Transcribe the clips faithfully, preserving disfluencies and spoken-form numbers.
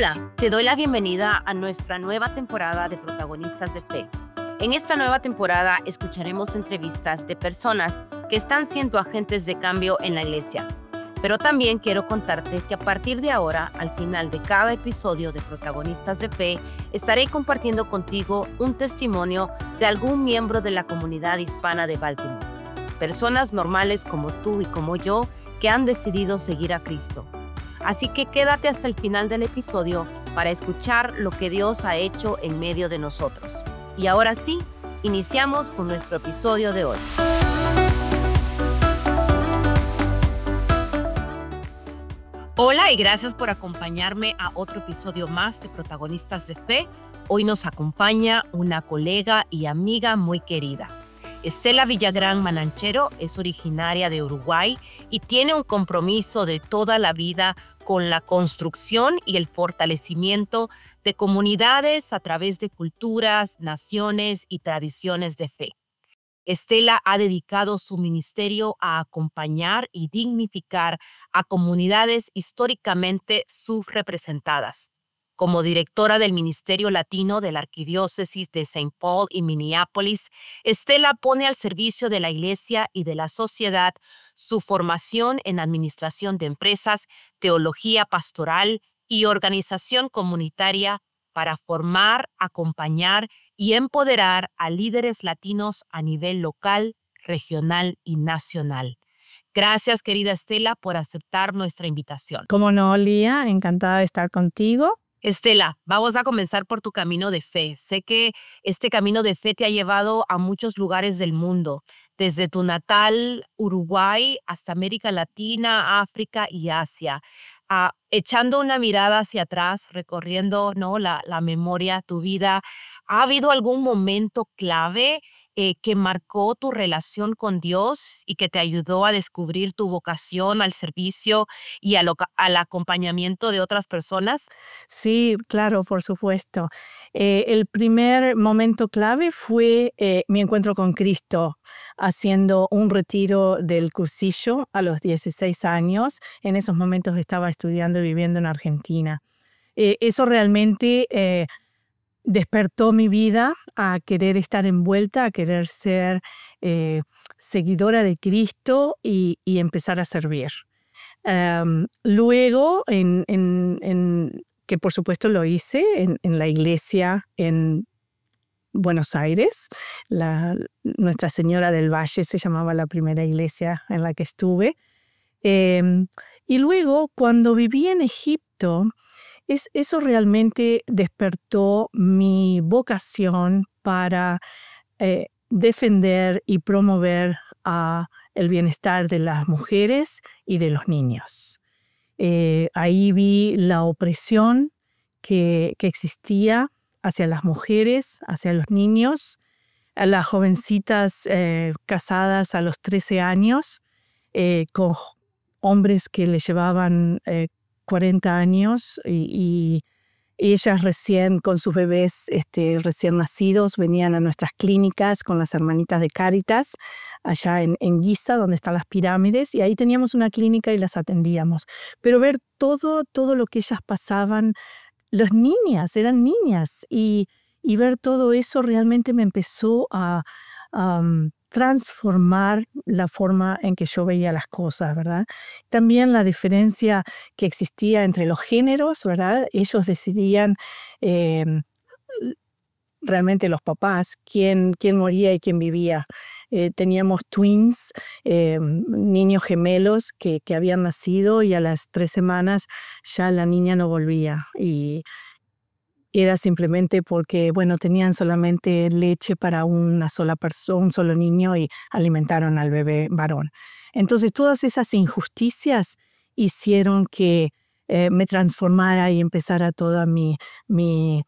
Hola, te doy la bienvenida a nuestra nueva temporada de Protagonistas de Fe. En esta nueva temporada escucharemos entrevistas de personas que están siendo agentes de cambio en la iglesia. Pero también quiero contarte que a partir de ahora, al final de cada episodio de Protagonistas de Fe, estaré compartiendo contigo un testimonio de algún miembro de la comunidad hispana de Baltimore. Personas normales como tú y como yo que han decidido seguir a Cristo. Así que quédate hasta el final del episodio para escuchar lo que Dios ha hecho en medio de nosotros. Y ahora sí, iniciamos con nuestro episodio de hoy. Hola y gracias por acompañarme a otro episodio más de Protagonistas de Fe. Hoy nos acompaña una colega y amiga muy querida. Estela Villagrán Mananchero es originaria de Uruguay y tiene un compromiso de toda la vida con la construcción y el fortalecimiento de comunidades a través de culturas, naciones y tradiciones de fe. Estela ha dedicado su ministerio a acompañar y dignificar a comunidades históricamente subrepresentadas. Como directora del Ministerio Latino de la Arquidiócesis de Saint Paul y Minneapolis, Estela pone al servicio de la Iglesia y de la sociedad su formación en administración de empresas, teología pastoral y organización comunitaria para formar, acompañar y empoderar a líderes latinos a nivel local, regional y nacional. Gracias, querida Estela, por aceptar nuestra invitación. Cómo no, Lía, encantada de estar contigo. Estela, vamos a comenzar por tu camino de fe. Sé que este camino de fe te ha llevado a muchos lugares del mundo, desde tu natal Uruguay hasta América Latina, África y Asia. Uh, echando una mirada hacia atrás, recorriendo, ¿no?, la, la memoria, tu vida, ¿ha habido algún momento clave eh, que marcó tu relación con Dios y que te ayudó a descubrir tu vocación al servicio y al, al acompañamiento de otras personas? Sí, claro, por supuesto. Eh, el primer momento clave fue eh, mi encuentro con Cristo, haciendo un retiro del cursillo a los dieciséis años. En esos momentos estaba estudiando y viviendo en Argentina. Eh, eso realmente eh, despertó mi vida a querer estar envuelta, a querer ser eh, seguidora de Cristo y, y empezar a servir. Um, luego, en, en, en, que por supuesto lo hice en, en la iglesia en Buenos Aires, la, Nuestra Señora del Valle se llamaba la primera iglesia en la que estuve. Eh, y luego, cuando viví en Egipto, es, eso realmente despertó mi vocación para eh, defender y promover uh, el bienestar de las mujeres y de los niños. Eh, ahí vi la opresión que, que existía hacia las mujeres, hacia los niños, a las jovencitas eh, casadas a los trece años, eh, con hombres que les llevaban eh, cuarenta años y, y ellas recién con sus bebés este, recién nacidos venían a nuestras clínicas con las hermanitas de Cáritas allá en, en Giza, donde están las pirámides, y ahí teníamos una clínica y las atendíamos. Pero ver todo, todo lo que ellas pasaban, las niñas, eran niñas, y, y ver todo eso realmente me empezó a um, transformar la forma en que yo veía las cosas, ¿verdad? También la diferencia que existía entre los géneros, ¿verdad? Ellos decidían, eh, realmente los papás, quién, quién moría y quién vivía. Eh, teníamos twins, eh, niños gemelos que, que habían nacido y a las tres semanas ya la niña no volvía. Y era simplemente porque, bueno, tenían solamente leche para una sola persona, un solo niño, y alimentaron al bebé varón. Entonces, todas esas injusticias hicieron que eh, me transformara y empezara toda mi, mi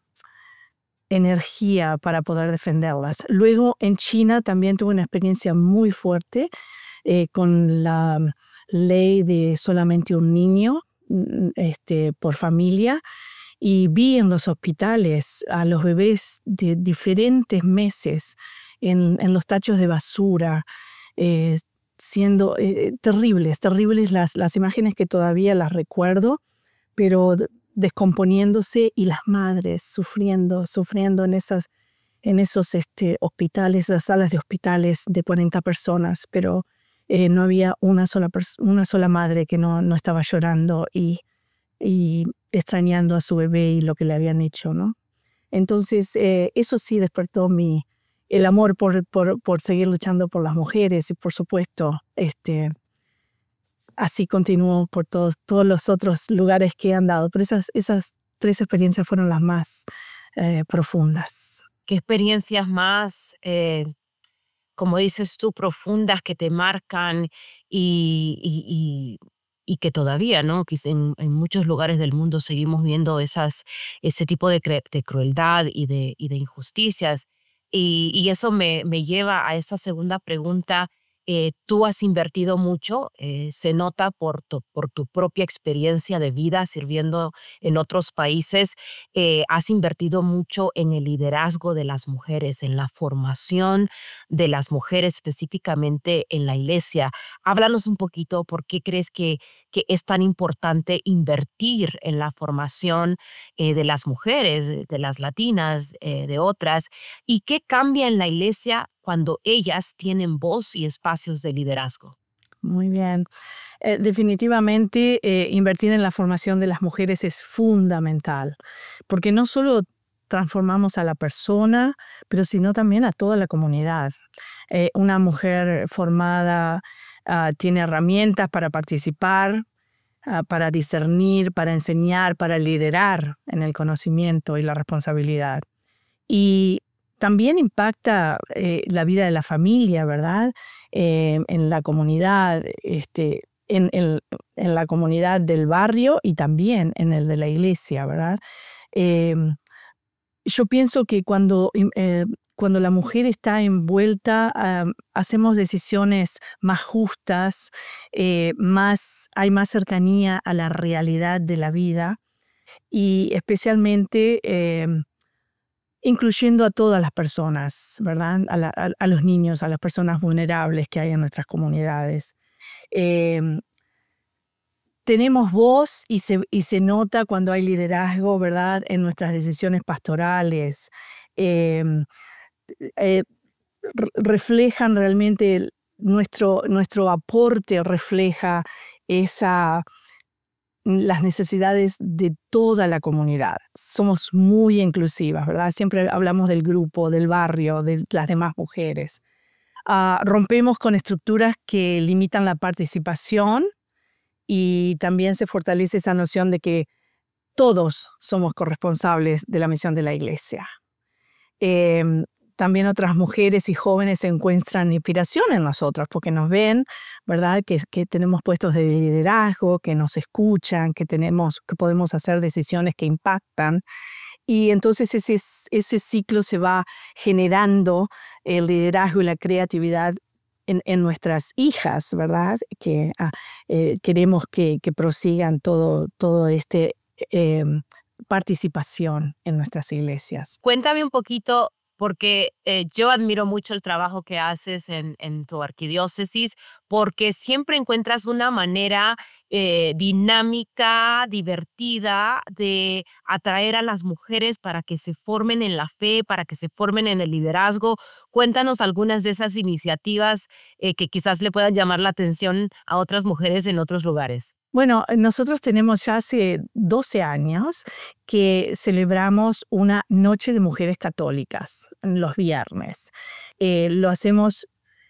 energía para poder defenderlas. Luego, en China también tuve una experiencia muy fuerte eh, con la ley de solamente un niño este, por familia. Y vi en los hospitales a los bebés de diferentes meses en, en los tachos de basura, eh, siendo eh, terribles, terribles las, las imágenes que todavía las recuerdo, pero descomponiéndose y las madres sufriendo, sufriendo en esas, en esos este, hospitales, las salas de hospitales de cuarenta personas, pero eh, no había una sola, una sola madre que no, no estaba llorando y, y extrañando a su bebé y lo que le habían hecho, ¿no? Entonces, eh, eso sí despertó mi, el amor por, por, por seguir luchando por las mujeres y, por supuesto, este, así continuó por todos, todos los otros lugares que he andado. Pero esas, esas tres experiencias fueron las más eh, profundas. ¿Qué experiencias más, eh, como dices tú, profundas que te marcan y, y, y, y que todavía, ¿no? Que en, en muchos lugares del mundo seguimos viendo esas, ese tipo de, cre de crueldad y de, y de injusticias? Y, y eso me, me lleva a esa segunda pregunta. Eh, tú has invertido mucho, eh, se nota por tu, por tu propia experiencia de vida sirviendo en otros países, eh, has invertido mucho en el liderazgo de las mujeres, en la formación de las mujeres, específicamente en la iglesia. Háblanos un poquito por qué crees que, que es tan importante invertir en la formación eh, de las mujeres, de las latinas, eh, de otras, y qué cambia en la iglesia cuando ellas tienen voz y espacios de liderazgo. Muy bien. Eh, definitivamente eh, invertir en la formación de las mujeres es fundamental, porque no solo transformamos a la persona, pero sino también a toda la comunidad. Eh, una mujer formada uh, tiene herramientas para participar, uh, para discernir, para enseñar, para liderar en el conocimiento y la responsabilidad. Y también impacta eh, la vida de la familia, ¿verdad? Eh, en la comunidad, este, en, en, en la comunidad del barrio y también en el de la iglesia, ¿verdad? Eh, yo pienso que cuando, eh, cuando la mujer está envuelta, uh, hacemos decisiones más justas, eh, más, hay más cercanía a la realidad de la vida y especialmente Eh, incluyendo a todas las personas, ¿verdad? A, la, a, a los niños, a las personas vulnerables que hay en nuestras comunidades. Eh, tenemos voz y se, y se nota cuando hay liderazgo, ¿verdad? En nuestras decisiones pastorales. Eh, eh, reflejan realmente nuestro, nuestro aporte, refleja esa las necesidades de toda la comunidad. Somos muy inclusivas, ¿verdad? Siempre hablamos del grupo, del barrio, de las demás mujeres. Uh, rompemos con estructuras que limitan la participación y también se fortalece esa noción de que todos somos corresponsables de la misión de la iglesia. Eh, También otras mujeres y jóvenes encuentran inspiración en nosotras porque nos ven, ¿verdad? Que, que tenemos puestos de liderazgo, que nos escuchan, que, tenemos, que podemos hacer decisiones que impactan. Y entonces ese, ese ciclo se va generando el liderazgo y la creatividad en, en nuestras hijas, ¿verdad? Que ah, eh, queremos que, que prosigan todo, todo este eh, participación en nuestras iglesias. Cuéntame un poquito, porque eh, yo admiro mucho el trabajo que haces en, en tu arquidiócesis, porque siempre encuentras una manera eh, dinámica, divertida de atraer a las mujeres para que se formen en la fe, para que se formen en el liderazgo. Cuéntanos algunas de esas iniciativas eh, que quizás le puedan llamar la atención a otras mujeres en otros lugares. Bueno, nosotros tenemos ya hace doce años que celebramos una noche de mujeres católicas los viernes. Eh, lo hacemos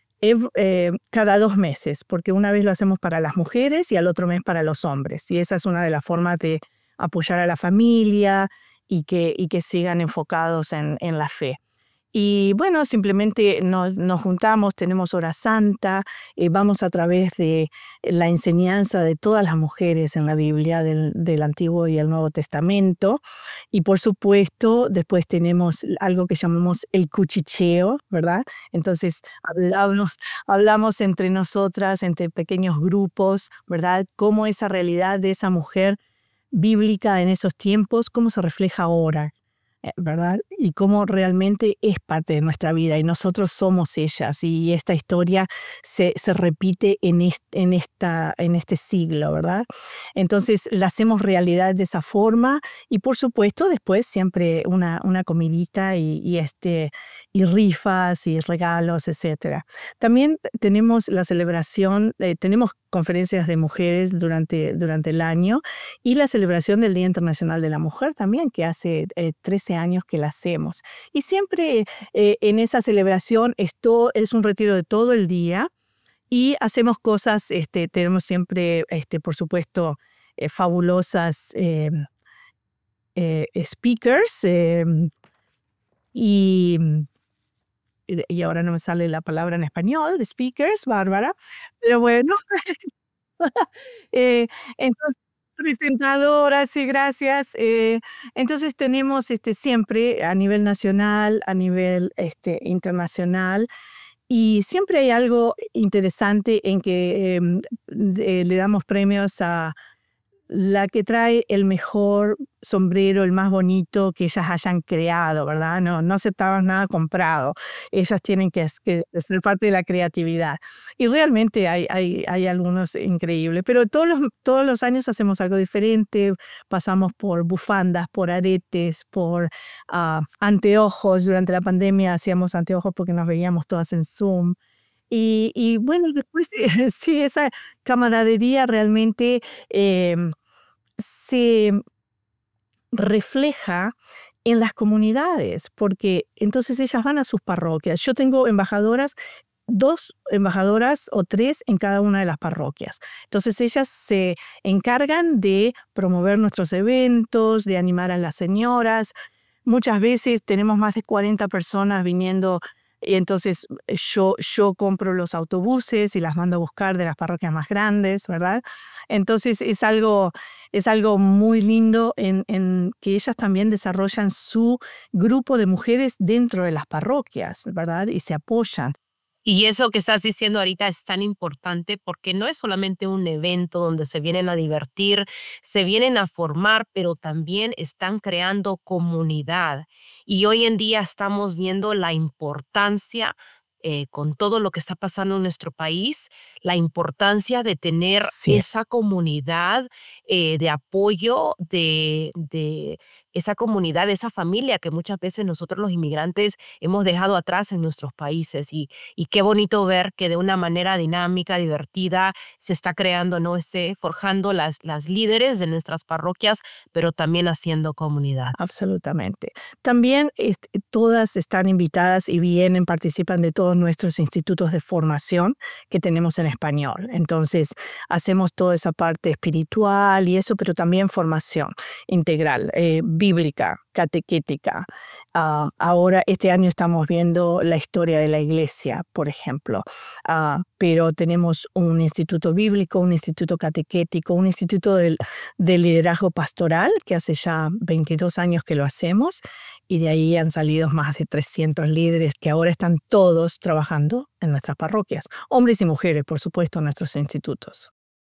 eh, cada dos meses, porque una vez lo hacemos para las mujeres y al otro mes para los hombres. Y esa es una de las formas de apoyar a la familia y que, y que sigan enfocados en, en la fe. Y bueno, simplemente nos, nos juntamos, tenemos hora santa, eh, vamos a través de la enseñanza de todas las mujeres en la Biblia, del, del Antiguo y el Nuevo Testamento. Y por supuesto, después tenemos algo que llamamos el cuchicheo, ¿verdad? Entonces hablamos, hablamos entre nosotras, entre pequeños grupos, ¿verdad? Cómo esa realidad de esa mujer bíblica en esos tiempos, cómo se refleja ahora. ¿verdad? Y cómo realmente es parte de nuestra vida y nosotros somos ellas, y esta historia se, se repite en, est, en, esta, en este siglo, ¿verdad? Entonces la hacemos realidad de esa forma, y por supuesto después siempre una, una comidita y, y, este, y rifas y regalos, etcétera. También tenemos la celebración, eh, tenemos conferencias de mujeres durante, durante el año, y la celebración del Día Internacional de la Mujer también, que hace eh, trece años que la hacemos. Y siempre eh, en esa celebración esto es un retiro de todo el día, y hacemos cosas, este, tenemos siempre, este, por supuesto, eh, fabulosas eh, eh, speakers, eh, y, y ahora no me sale la palabra en español, de speakers, Bárbara, pero bueno. eh, entonces, presentadoras, sí, gracias. Eh, entonces tenemos este, siempre a nivel nacional, a nivel este, internacional, y siempre hay algo interesante en que eh, de, le damos premios a la que trae el mejor sombrero, el más bonito que ellas hayan creado, ¿verdad? No, no aceptaban nada comprado. Ellas tienen que, que ser parte de la creatividad. Y realmente hay, hay, hay algunos increíbles. Pero todos los, todos los años hacemos algo diferente. Pasamos por bufandas, por aretes, por uh, anteojos. Durante la pandemia hacíamos anteojos porque nos veíamos todas en Zoom. Y, y bueno, después sí, esa camaradería realmente eh, se refleja en las comunidades, porque entonces ellas van a sus parroquias. Yo tengo embajadoras, dos embajadoras o tres en cada una de las parroquias. Entonces ellas se encargan de promover nuestros eventos, de animar a las señoras. Muchas veces tenemos más de cuarenta personas viniendo. Y entonces yo, yo compro los autobuses y las mando a buscar de las parroquias más grandes, ¿verdad? Entonces es algo, es algo muy lindo en, en que ellas también desarrollan su grupo de mujeres dentro de las parroquias, ¿verdad? Y se apoyan. Y eso que estás diciendo ahorita es tan importante porque no es solamente un evento donde se vienen a divertir, se vienen a formar, pero también están creando comunidad. Y hoy en día estamos viendo la importancia, eh, con todo lo que está pasando en nuestro país, la importancia de tener Sí. esa comunidad eh, de apoyo, de, de esa comunidad, esa familia que muchas veces nosotros los inmigrantes hemos dejado atrás en nuestros países. Y Y qué bonito ver que de una manera dinámica, divertida, se está creando, ¿no? Esté forjando las, las líderes de nuestras parroquias, pero también haciendo comunidad. Absolutamente. También este, todas están invitadas y vienen, participan de todos nuestros institutos de formación que tenemos en español. Entonces, hacemos toda esa parte espiritual y eso, pero también formación integral, eh, bíblica, catequética. Uh, ahora, este año estamos viendo la historia de la iglesia, por ejemplo, uh, pero tenemos un instituto bíblico, un instituto catequético, un instituto de, de liderazgo pastoral, que hace ya veintidós años que lo hacemos, y de ahí han salido más de trescientos líderes que ahora están todos trabajando en nuestras parroquias, hombres y mujeres, por supuesto, en nuestros institutos.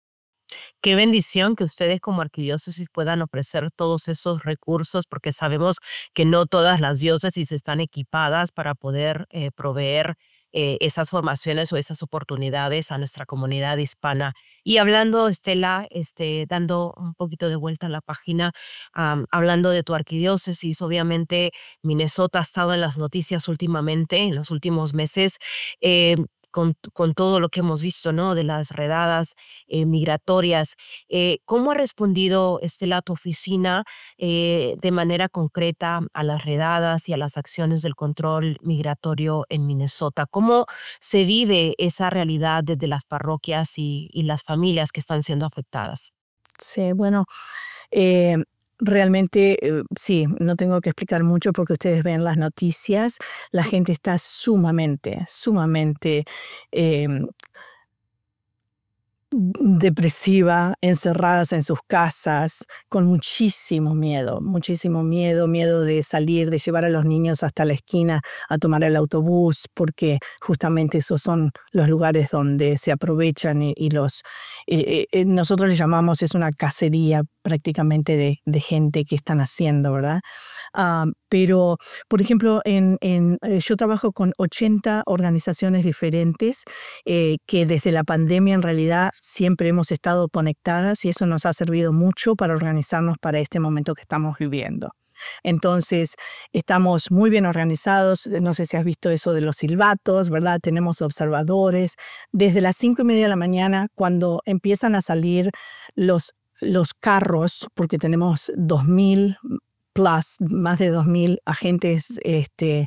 Qué bendición que ustedes como arquidiócesis puedan ofrecer todos esos recursos, porque sabemos que no todas las diócesis están equipadas para poder eh, proveer eh, esas formaciones o esas oportunidades a nuestra comunidad hispana. Y hablando, Estela, este, dando un poquito de vuelta a la página, um, hablando de tu arquidiócesis, obviamente Minnesota ha estado en las noticias últimamente, en los últimos meses. Eh, Con, con todo lo que hemos visto, ¿no? De las redadas eh, migratorias. Eh, ¿Cómo ha respondido, Estela, tu oficina eh, de manera concreta a las redadas y a las acciones del control migratorio en Minnesota? ¿Cómo se vive esa realidad desde las parroquias y, y las familias que están siendo afectadas? Sí, bueno, eh, realmente eh, sí, no tengo que explicar mucho porque ustedes ven las noticias. La gente está sumamente, sumamente eh, depresiva, encerradas en sus casas, con muchísimo miedo, muchísimo miedo, miedo de salir, de llevar a los niños hasta la esquina a tomar el autobús, porque justamente esos son los lugares donde se aprovechan y, y los, eh, eh, nosotros le llamamos, es una cacería prácticamente de, de gente que están haciendo, ¿verdad? Uh, pero, por ejemplo, en, en, eh, yo trabajo con ochenta organizaciones diferentes eh, que desde la pandemia en realidad siempre hemos estado conectadas y eso nos ha servido mucho para organizarnos para este momento que estamos viviendo. Entonces, estamos muy bien organizados. No sé si has visto eso de los silbatos, ¿verdad? Tenemos observadores. Desde las cinco y media de la mañana, cuando empiezan a salir los, los carros, porque tenemos dos mil plus, más de dos mil agentes este,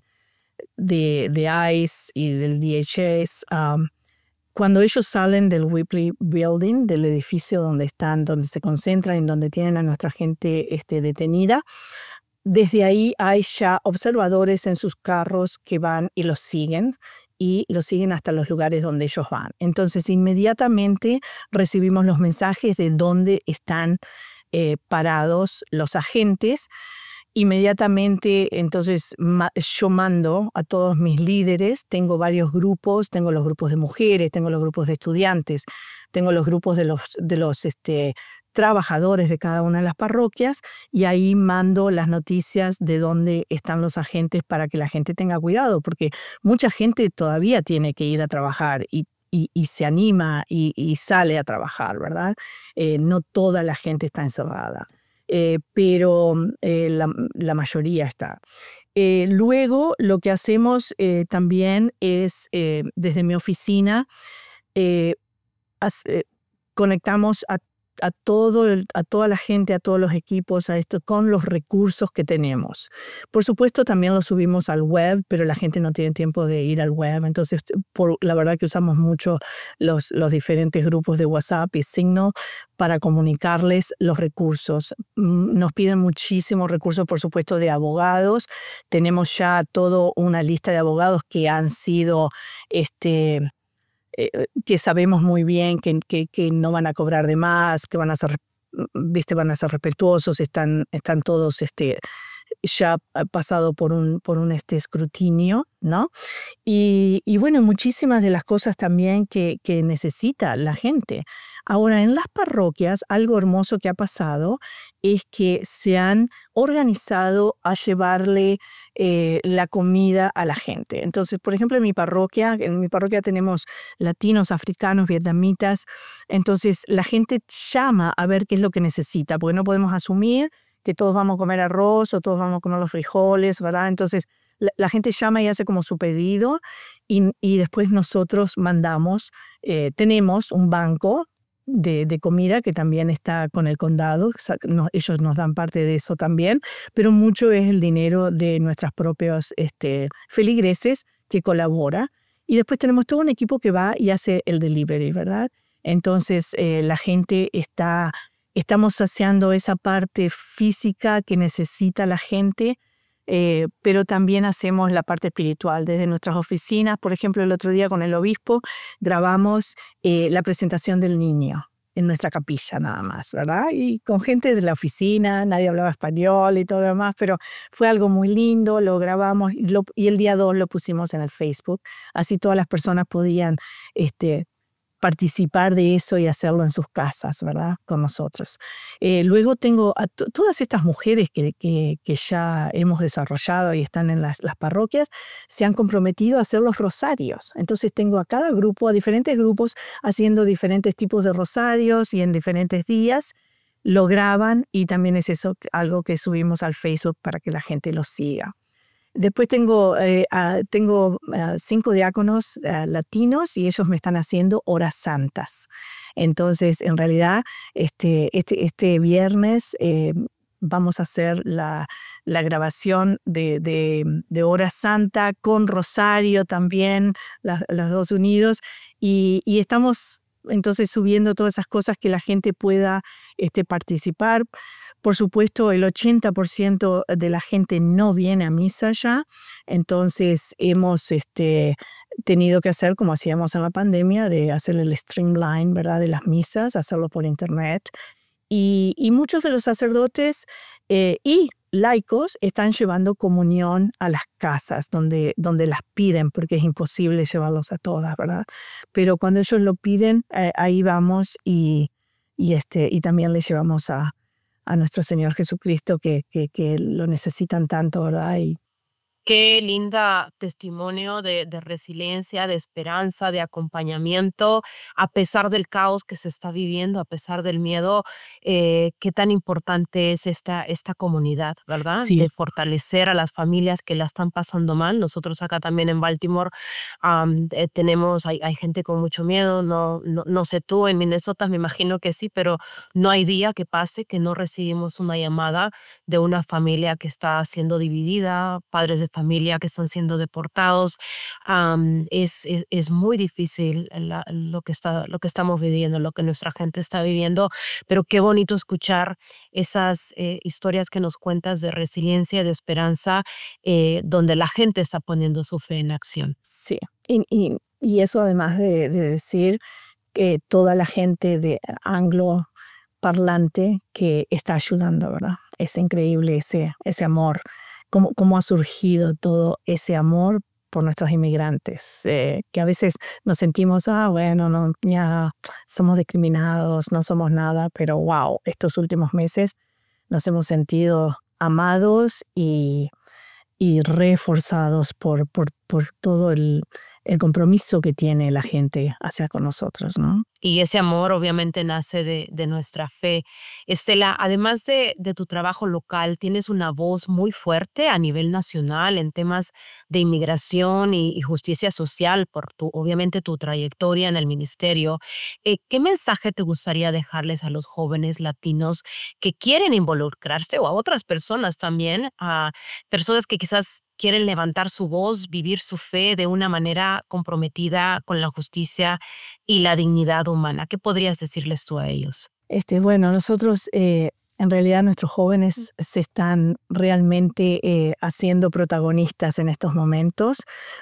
de, de ICE y del D H S, um, cuando ellos salen del Whipley Building, del edificio donde están, donde se concentran y donde tienen a nuestra gente este, detenida, desde ahí hay ya observadores en sus carros que van y los siguen y los siguen hasta los lugares donde ellos van. Entonces, inmediatamente recibimos los mensajes de dónde están eh, parados los agentes. Inmediatamente, entonces, yo mando a todos mis líderes, tengo varios grupos, tengo los grupos de mujeres, tengo los grupos de estudiantes, tengo los grupos de los, de los este, trabajadores de cada una de las parroquias y ahí mando las noticias de dónde están los agentes para que la gente tenga cuidado, porque mucha gente todavía tiene que ir a trabajar y Y, y se anima y, y sale a trabajar, ¿verdad? Eh, no toda la gente está encerrada. Eh, pero eh, la, la mayoría está. Eh, luego lo que hacemos eh, también es, eh, desde mi oficina, eh, as, eh, conectamos a, a, todo el, a toda la gente, a todos los equipos, a esto con los recursos que tenemos. Por supuesto también lo subimos al web, pero la gente no tiene tiempo de ir al web, entonces por, la verdad que usamos mucho los, los diferentes grupos de WhatsApp y Signal para comunicarles los recursos. Nos piden muchísimos recursos, por supuesto, de abogados. Tenemos ya toda una lista de abogados que han sido, este, eh, que sabemos muy bien que, que, que no van a cobrar de más, que van a ser, viste, van a ser respetuosos, están, están todos este, ya pasado por un, por un este escrutinio, ¿no? Y, y bueno, muchísimas de las cosas también que, que necesita la gente. Ahora, en las parroquias, algo hermoso que ha pasado es que se han organizado a llevarle eh, la comida a la gente. Entonces, por ejemplo, en mi parroquia, en mi parroquia tenemos latinos, africanos, vietnamitas. Entonces, la gente llama a ver qué es lo que necesita, porque no podemos asumir que todos vamos a comer arroz o todos vamos a comer los frijoles, ¿verdad? Entonces, la, la gente llama y hace como su pedido y, y después nosotros mandamos, eh, tenemos un banco de, de comida que también está con el condado, no, ellos nos dan parte de eso también, pero mucho es el dinero de nuestros propios este, feligreses que colabora. Y después tenemos todo un equipo que va y hace el delivery, ¿verdad? Entonces, eh, la gente está... Estamos saciando esa parte física que necesita la gente, eh, pero también hacemos la parte espiritual. Desde nuestras oficinas, por ejemplo, el otro día con el obispo grabamos eh, la presentación del niño en nuestra capilla nada más, ¿verdad? Y con gente de la oficina, nadie hablaba español y todo lo demás, pero fue algo muy lindo, lo grabamos y, lo, y el día dos lo pusimos en el Facebook. Así todas las personas podían... este, participar de eso y hacerlo en sus casas, ¿verdad? Con nosotros. Eh, luego tengo a t- todas estas mujeres que, que, que ya hemos desarrollado y están en las, las parroquias, se han comprometido a hacer los rosarios. Entonces tengo a cada grupo, a diferentes grupos, haciendo diferentes tipos de rosarios y en diferentes días. Lo graban y también es eso algo que subimos al Facebook para que la gente lo siga. Después tengo, eh, uh, tengo uh, cinco diáconos uh, latinos y ellos me están haciendo horas santas. Entonces, en realidad, este, este, este viernes eh, vamos a hacer la, la grabación de, de, de hora santa con rosario también, las, las dos unidos, y, y estamos entonces subiendo todas esas cosas que la gente pueda este, participar. Por supuesto, el ochenta por ciento de la gente no viene a misa ya, entonces hemos este, tenido que hacer como hacíamos en la pandemia, de hacer el streamline, ¿verdad?, de las misas, hacerlo por internet. Y, y muchos de los sacerdotes eh, y laicos están llevando comunión a las casas donde, donde las piden, porque es imposible llevarlos a todas, ¿verdad? Pero cuando ellos lo piden, eh, ahí vamos y, y, este, y también les llevamos a, a nuestro Señor Jesucristo, que, que, que lo necesitan tanto, ¿verdad? Y Qué linda testimonio de, de resiliencia, de esperanza, de acompañamiento, a pesar del caos que se está viviendo, a pesar del miedo. Eh, qué tan importante es esta, esta comunidad, ¿verdad? sí, De fortalecer a las familias que la están pasando mal. Nosotros acá también en Baltimore am, eh, tenemos, hay, hay gente con mucho miedo. No, no, no sé tú, en Minnesota me imagino que sí, pero no hay día que pase que no recibimos una llamada de una familia que está siendo dividida, padres de familia que están siendo deportados. Am, es, es, es muy difícil la- lo, que está, lo que estamos viviendo, lo que nuestra gente está viviendo, pero qué bonito escuchar esas eh, historias que nos cuentas de resiliencia, de esperanza, eh, donde la gente está poniendo su fe en acción. sí. Y, y, y eso además de, de decir que toda la gente de anglo parlante que está ayudando, ¿verdad? Es increíble ese, ese amor, cómo, cómo ha surgido todo ese amor por nuestros inmigrantes, eh, que a veces nos sentimos, ah, bueno, no, ya somos discriminados, no somos nada, pero wow, estos últimos meses nos hemos sentido amados y, y reforzados por, por, por todo el, el compromiso que tiene la gente hacia con nosotros, ¿no? Y ese amor obviamente nace de, de nuestra fe. Estela, además de, de tu trabajo local, tienes una voz muy fuerte a nivel nacional en temas de inmigración y, y justicia social por tu, obviamente tu trayectoria en el ministerio. Eh, ¿qué mensaje te gustaría dejarles a los jóvenes latinos que quieren involucrarse o a otras personas también, a personas que quizás quieren levantar su voz, vivir su fe de una manera comprometida con la justicia y la dignidad humana? ¿Qué podrías decirles tú a ellos? Este, bueno, nosotros, eh, en realidad nuestros jóvenes se están realmente eh, haciendo protagonistas en estos momentos,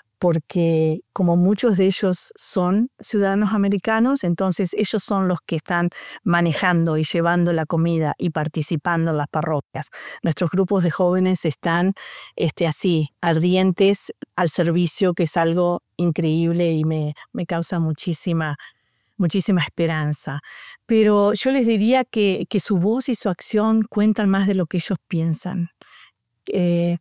porque como muchos de ellos son ciudadanos americanos, entonces ellos son los que están manejando y llevando la comida y participando en las parroquias. Nuestros grupos de jóvenes están este, así, ardientes al servicio, que es algo increíble y me, me causa muchísima muchísima esperanza. Pero yo les diría que, que su voz y su acción cuentan más de lo que ellos piensan. Eh,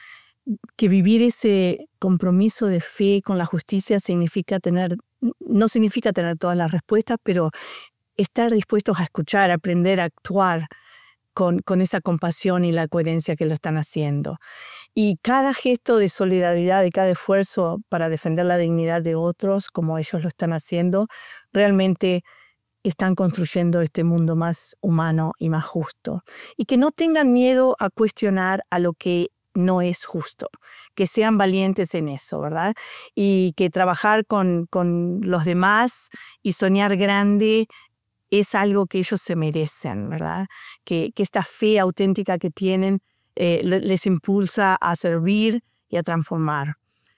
que vivir ese compromiso de fe con la justicia significa tener, no significa tener todas las respuestas, pero estar dispuestos a escuchar, a aprender a actuar con, con esa compasión y la coherencia que lo están haciendo. Y cada gesto de solidaridad y cada esfuerzo para defender la dignidad de otros, como ellos lo están haciendo, realmente están construyendo este mundo más humano y más justo. Y que no tengan miedo a cuestionar a lo que no es justo, que sean valientes en eso, ¿verdad? Y que trabajar con, con los demás y soñar grande es algo que ellos se merecen, ¿verdad? Que, que esta fe auténtica que tienen eh, les impulsa a servir y a transformar.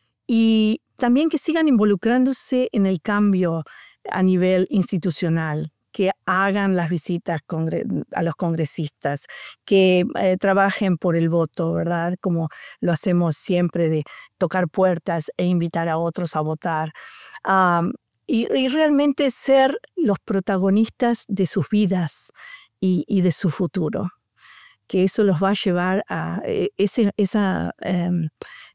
Y también que sigan involucrándose en el cambio a nivel institucional, que hagan las visitas a los congresistas, que eh, trabajen por el voto, ¿verdad? Como lo hacemos siempre, de tocar puertas e invitar a otros a votar. Um, y, y realmente ser los protagonistas de sus vidas y, y de su futuro. Que eso los va a llevar a eh, ese, esa... Um,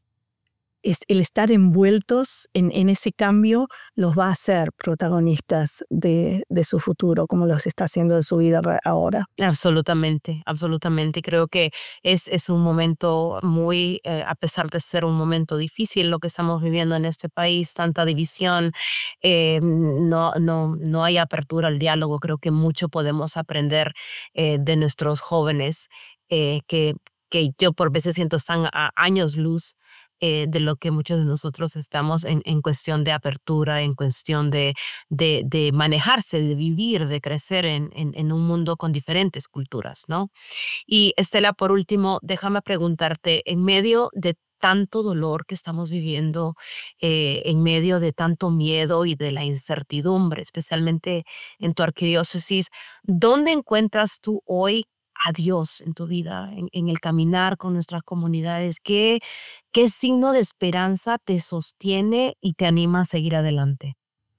Es el estar envueltos en, en ese cambio los va a hacer protagonistas de, de su futuro, como los está haciendo de su vida ahora. Absolutamente, absolutamente. Creo que es, es un momento muy, eh, a pesar de ser un momento difícil lo que estamos viviendo en este país, tanta división, eh, no, no, no hay apertura al diálogo. Creo que mucho podemos aprender eh, de nuestros jóvenes, eh, que, que yo por veces siento están a años luz eh, de lo que muchos de nosotros estamos en, en cuestión de apertura, en cuestión de, de, de manejarse, de vivir, de crecer en, en, en un mundo con diferentes culturas, ¿no? Y Estela, por último, déjame preguntarte, en medio de tanto dolor que estamos viviendo, eh, en medio de tanto miedo y de la incertidumbre, especialmente en tu arquidiócesis. ¿Dónde encuentras tú hoy a Dios en tu vida, en, en el caminar con nuestras comunidades? ¿Qué, qué signo de esperanza te sostiene y te anima a seguir adelante?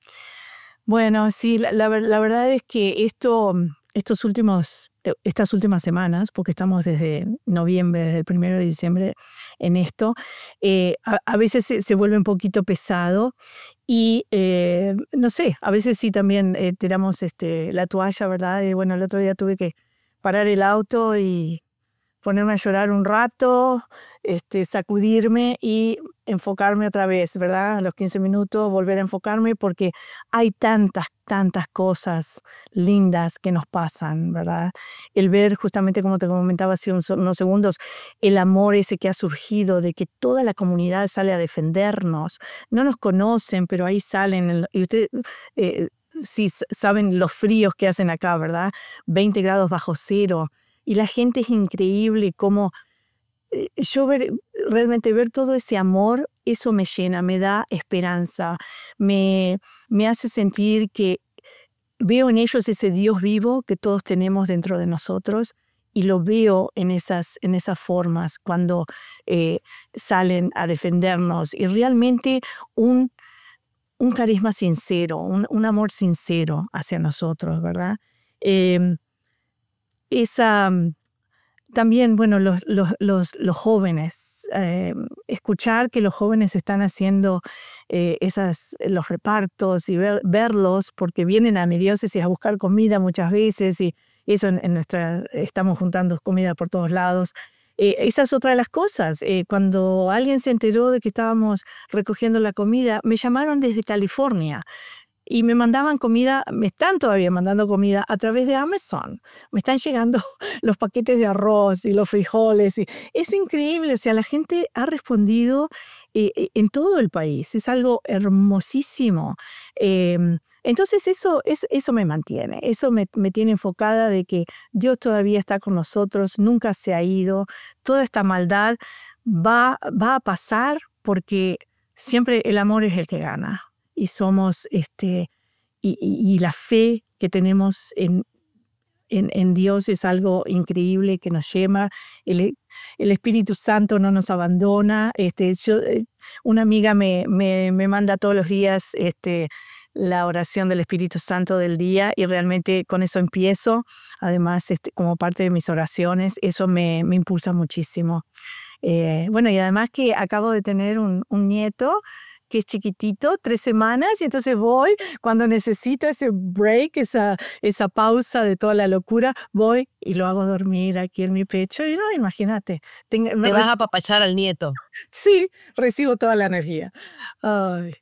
Bueno, sí, la, la ver- la verdad es que esto, estos últimos, eh, estas últimas semanas, porque estamos desde noviembre, desde el primero de diciembre en esto, eh, a, a veces se, se vuelve un poquito pesado y eh, no sé, a veces sí también eh, tiramos este, la toalla, ¿verdad? Y bueno, el otro día tuve que parar el auto y ponerme a llorar un rato, este, sacudirme y enfocarme otra vez, ¿verdad? A los quince minutos volver a enfocarme porque hay tantas, tantas cosas lindas que nos pasan, ¿verdad? El ver justamente, como te comentaba hace unos, unos segundos, el amor ese que ha surgido de que toda la comunidad sale a defendernos. No nos conocen, pero ahí salen. Y ustedes eh, sí saben los fríos que hacen acá, ¿verdad? veinte grados bajo cero. Y la gente es increíble, como eh, yo ver, realmente ver todo ese amor, eso me llena, me da esperanza, me, me hace sentir que veo en ellos ese Dios vivo que todos tenemos dentro de nosotros y lo veo en esas, en esas formas cuando eh, salen a defendernos y realmente un, un carisma sincero, un, un amor sincero hacia nosotros, ¿verdad? Eh, esa... También, bueno, los, los, los, los jóvenes, eh, escuchar que los jóvenes están haciendo eh, esas, los repartos y ver, verlos, porque vienen a mi diócesis a buscar comida muchas veces y eso en, en nuestra, estamos juntando comida por todos lados. Eh, esa es otra de las cosas. Eh, cuando alguien se enteró de que estábamos recogiendo la comida, me llamaron desde California. Y me mandaban comida, me están todavía mandando comida a través de Amazon. Me están llegando los paquetes de arroz y los frijoles. Y es increíble, o sea, la gente ha respondido eh, en todo el país. Es algo hermosísimo. Eh, entonces eso, es, eso me mantiene, eso me, me tiene enfocada de que Dios todavía está con nosotros, nunca se ha ido. Toda esta maldad va, va a pasar porque siempre el amor es el que gana. Y somos, este, y, y, y la fe que tenemos en, en, en Dios es algo increíble que nos lleva. El, el Espíritu Santo no nos abandona. Este, yo, una amiga me, me, me manda todos los días este, la oración del Espíritu Santo del día y realmente con eso empiezo. Además, este, como parte de mis oraciones, eso me, me impulsa muchísimo. Eh, bueno, y además que acabo de tener un, un nieto que es chiquitito, tres semanas, y entonces voy, cuando necesito ese break, esa, esa pausa de toda la locura, voy y lo hago dormir aquí en mi pecho, y no, imagínate. Tengo, Te vas a apapachar al nieto. Sí, recibo toda la energía. Ay.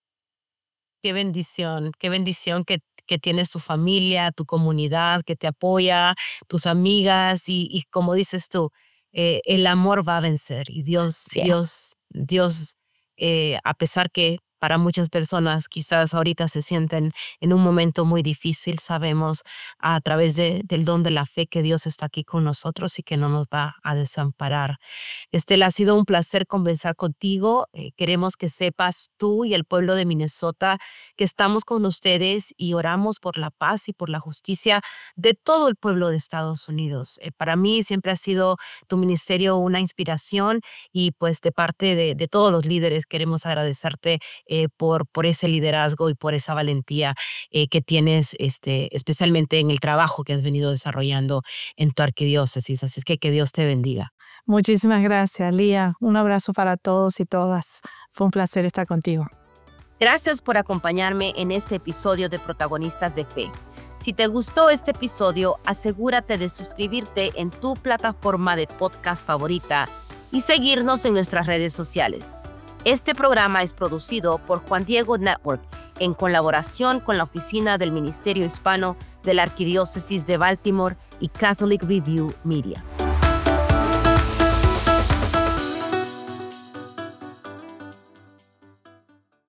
Qué bendición, qué bendición que que tienes tu familia, tu comunidad, que te apoya, tus amigas, y, y como dices tú, eh, el amor va a vencer, y Dios, sí. Dios, Dios, eh, a pesar que para muchas personas quizás ahorita se sienten en un momento muy difícil, sabemos a través de, del don de la fe que Dios está aquí con nosotros y que no nos va a desamparar. Estela, ha sido un placer conversar contigo. Eh, queremos que sepas tú y el pueblo de Minnesota que estamos con ustedes y oramos por la paz y por la justicia de todo el pueblo de Estados Unidos. Eh, para mí siempre ha sido tu ministerio una inspiración, y pues de parte de, de todos los líderes queremos agradecerte eh, por, por ese liderazgo y por esa valentía eh, que tienes, este, especialmente en el trabajo que has venido desarrollando en tu arquidiócesis. Así es que que Dios te bendiga. Muchísimas gracias, Lía. Un abrazo para todos y todas. Fue un placer estar contigo. Gracias por acompañarme en este episodio de Protagonistas de Fe. Si te gustó este episodio, asegúrate de suscribirte en tu plataforma de podcast favorita y seguirnos en nuestras redes sociales. Este programa es producido por Juan Diego Network en colaboración con la Oficina del Ministerio Hispano de la Arquidiócesis de Baltimore y Catholic Review Media.